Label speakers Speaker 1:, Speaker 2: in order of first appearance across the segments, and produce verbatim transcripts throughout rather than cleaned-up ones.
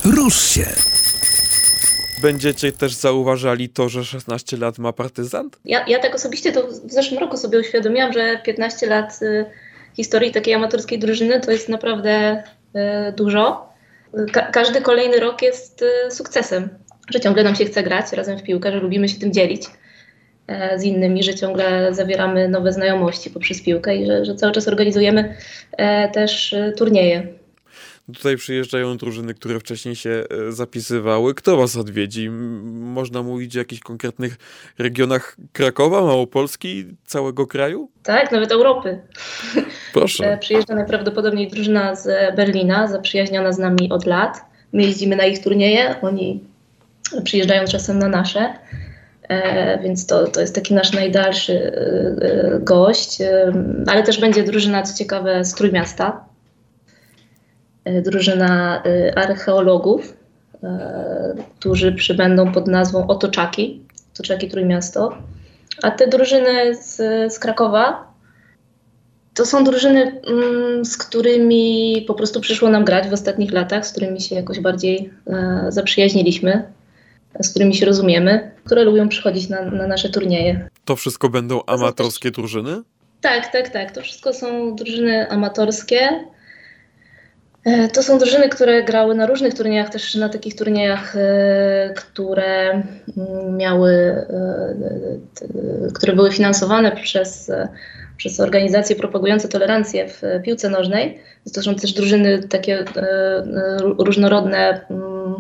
Speaker 1: Rusz się.
Speaker 2: Będziecie też zauważali to, że szesnaście lat ma partyzant?
Speaker 3: Ja, ja tak osobiście to w zeszłym roku sobie uświadomiłam, że piętnaście lat y, historii takiej amatorskiej drużyny to jest naprawdę y, dużo. Ka- każdy kolejny rok jest y, sukcesem, że ciągle nam się chce grać razem w piłkę, że lubimy się tym dzielić y, z innymi, że ciągle zawieramy nowe znajomości poprzez piłkę i że, że cały czas organizujemy y, też y, turnieje.
Speaker 2: Tutaj przyjeżdżają drużyny, które wcześniej się e, zapisywały. Kto was odwiedzi? M- Można mówić o jakichś konkretnych regionach Krakowa, Małopolski, całego kraju?
Speaker 3: Tak, nawet Europy.
Speaker 2: Proszę.
Speaker 3: E, Przyjeżdża najprawdopodobniej drużyna z Berlina, zaprzyjaźniona z nami od lat. My jeździmy na ich turnieje, oni przyjeżdżają czasem na nasze, e, więc to, to jest taki nasz najdalszy e, e, gość. E, ale też będzie drużyna, co ciekawe, z Trójmiasta. E, drużyna e, archeologów, e, którzy przybędą pod nazwą Otoczaki, Otoczaki Trójmiasto. A te drużyny z, z Krakowa to są drużyny, mm, z którymi po prostu przyszło nam grać w ostatnich latach, z którymi się jakoś bardziej e, zaprzyjaźniliśmy, z którymi się rozumiemy, które lubią przychodzić na, na nasze turnieje.
Speaker 2: To wszystko będą amatorskie drużyny?
Speaker 3: Tak, tak, tak. To wszystko są drużyny amatorskie. E, to są drużyny, które grały na różnych turniejach, też na takich turniejach, e, które mm, miały, e, t, które były finansowane przez, e, przez organizacje propagujące tolerancję w piłce nożnej. To są też drużyny takie e, e, różnorodne, mm,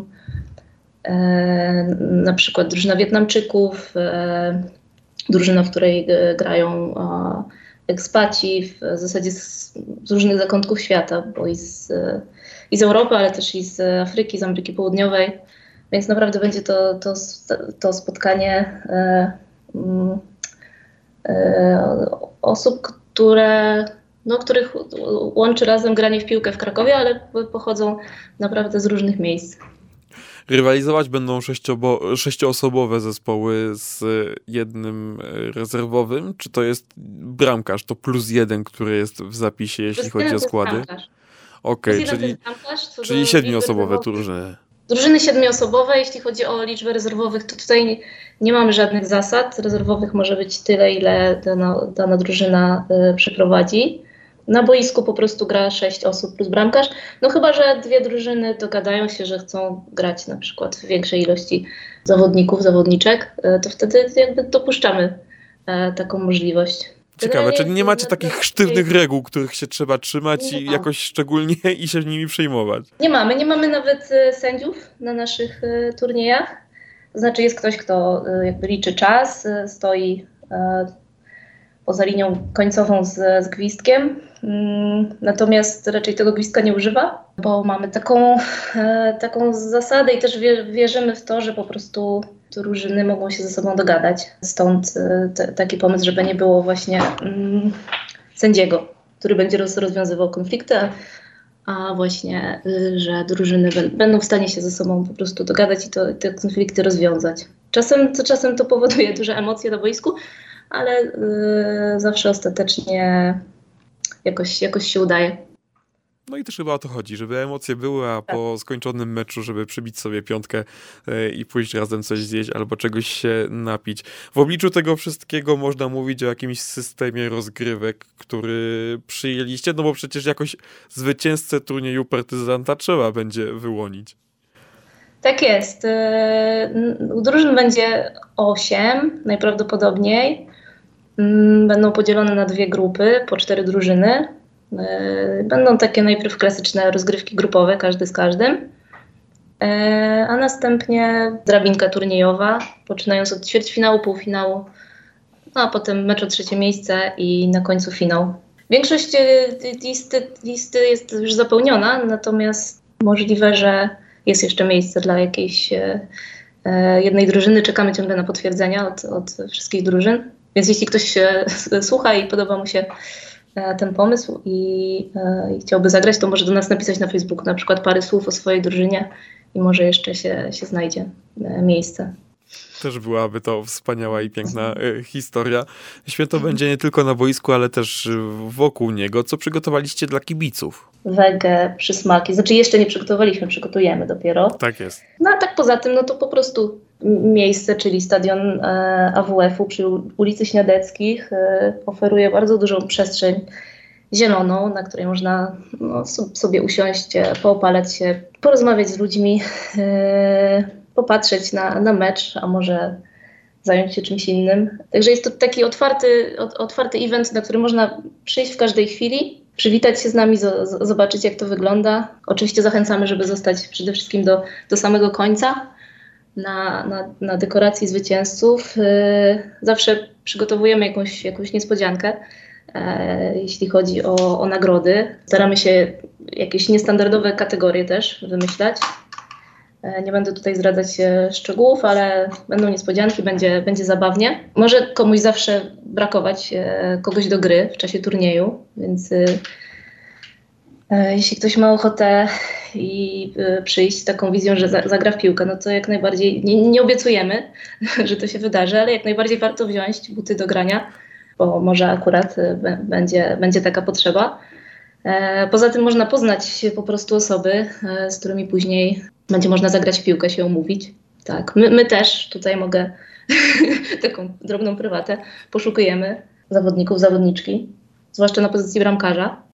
Speaker 3: e, na przykład drużyna Wietnamczyków, e, drużyna, w której e, grają e, ekspaci w zasadzie z, z różnych zakątków świata, bo i z, i z Europy, ale też i z Afryki, z Ameryki Południowej. Więc naprawdę będzie to, to, to spotkanie e, e, osób, które, no, których łączy razem granie w piłkę w Krakowie, ale pochodzą naprawdę z różnych miejsc.
Speaker 2: Rywalizować będą sześciobo- sześcioosobowe zespoły z jednym rezerwowym? Czy to jest bramkarz, to plus jeden, który jest w zapisie, jeśli chodzi o składy? Okej, okay, czyli, czyli siedmioosobowe drużyny.
Speaker 3: Drużyny siedmioosobowe, jeśli chodzi o liczbę rezerwowych, to tutaj nie, nie mamy żadnych zasad. Rezerwowych może być tyle, ile dana, dana drużyna y, przeprowadzi. Na boisku po prostu gra sześć osób plus bramkarz. No chyba że dwie drużyny dogadają się, że chcą grać na przykład w większej ilości zawodników, zawodniczek, to wtedy jakby dopuszczamy e, taką możliwość.
Speaker 2: Ciekawe, czyli nie macie takich sztywnych reguł, których się trzeba trzymać i jakoś szczególnie i się nimi przejmować?
Speaker 3: Nie mamy, nie mamy nawet sędziów na naszych e, turniejach. To znaczy jest ktoś, kto e, jakby liczy czas, e, stoi e, poza linią końcową z, z gwizdkiem. Mm, natomiast raczej tego gwizdka nie używa, bo mamy taką, e, taką zasadę i też wie, wierzymy w to, że po prostu drużyny mogą się ze sobą dogadać. Stąd e, te, taki pomysł, żeby nie było właśnie mm, sędziego, który będzie roz, rozwiązywał konflikty, a, a właśnie, y, że drużyny b- będą w stanie się ze sobą po prostu dogadać i to, te konflikty rozwiązać. Czasem, to, czasem to powoduje duże emocje na boisku, ale y, zawsze ostatecznie jakoś, jakoś się udaje.
Speaker 2: No i też chyba o to chodzi, żeby emocje były, a tak. Po skończonym meczu, żeby przybić sobie piątkę y, i pójść razem coś zjeść albo czegoś się napić. W obliczu tego wszystkiego można mówić o jakimś systemie rozgrywek, który przyjęliście, no bo przecież jakoś zwycięzcę turnieju partyzanta trzeba będzie wyłonić.
Speaker 3: Tak jest. Drużyn będzie osiem najprawdopodobniej. Będą podzielone na dwie grupy, po cztery drużyny. Będą takie najpierw klasyczne rozgrywki grupowe, każdy z każdym. A następnie drabinka turniejowa, poczynając od ćwierćfinału, półfinału, no a potem mecz o trzecie miejsce i na końcu finał. Większość listy, listy jest już zapełniona, natomiast możliwe, że jest jeszcze miejsce dla jakiejś e, jednej drużyny. Czekamy ciągle na potwierdzenia od, od wszystkich drużyn. Więc jeśli ktoś e, słucha i podoba mu się e, ten pomysł i, e, i chciałby zagrać, to może do nas napisać na Facebooku na przykład parę słów o swojej drużynie i może jeszcze się, się znajdzie e, miejsce.
Speaker 2: Też byłaby to wspaniała i piękna y, historia. Święto będzie nie tylko na boisku, ale też wokół niego. Co przygotowaliście dla kibiców?
Speaker 3: Wege, przysmaki. Znaczy jeszcze nie przygotowaliśmy, przygotujemy dopiero.
Speaker 2: Tak jest.
Speaker 3: No a tak poza tym, no to po prostu miejsce, czyli stadion e, A W F-u przy ulicy Śniadeckich e, oferuje bardzo dużą przestrzeń zieloną, na której można no, sobie usiąść, e, poopalać się, porozmawiać z ludźmi, e, popatrzeć na, na mecz, a może zająć się czymś innym. Także jest to taki otwarty, ot, otwarty event, na który można przyjść w każdej chwili, przywitać się z nami, z, z, zobaczyć jak to wygląda. Oczywiście zachęcamy, żeby zostać przede wszystkim do, do samego końca na, na, na dekoracji zwycięzców. Yy, zawsze przygotowujemy jakąś, jakąś niespodziankę, yy, jeśli chodzi o, o nagrody. Staramy się jakieś niestandardowe kategorie też wymyślać. Nie będę tutaj zdradzać szczegółów, ale będą niespodzianki, będzie, będzie zabawnie. Może komuś zawsze brakować kogoś do gry w czasie turnieju, więc jeśli ktoś ma ochotę i przyjść z taką wizją, że zagra w piłkę, no to jak najbardziej, nie, nie obiecujemy, że to się wydarzy, ale jak najbardziej warto wziąć buty do grania, bo może akurat będzie, będzie taka potrzeba. Poza tym można poznać po prostu osoby, z którymi później będzie można zagrać w piłkę, się umówić. Tak, my, my też, tutaj mogę taką drobną prywatę, poszukujemy zawodników, zawodniczki, zwłaszcza na pozycji bramkarza.